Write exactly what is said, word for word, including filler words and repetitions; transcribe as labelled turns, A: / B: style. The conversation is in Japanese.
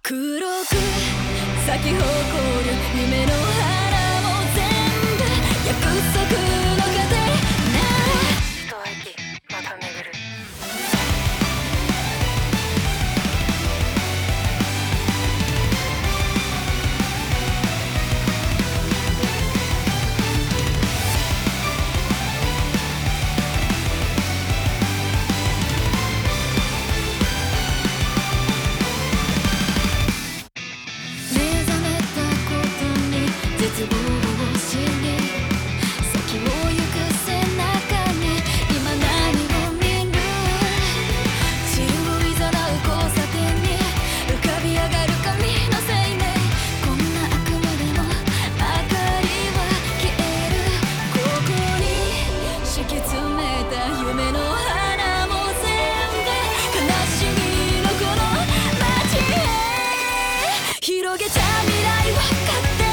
A: 黒く咲き誇る夢の花も全部約束の風なら一息また巡る絶望を知り先を行く背中に今何を見る自由をいざなう交差点に浮かび上がる髪の生命こんな悪夢でも明かりは消えるここに敷き詰めた夢の花も全部悲しみのこの街へ広げた未来は勝手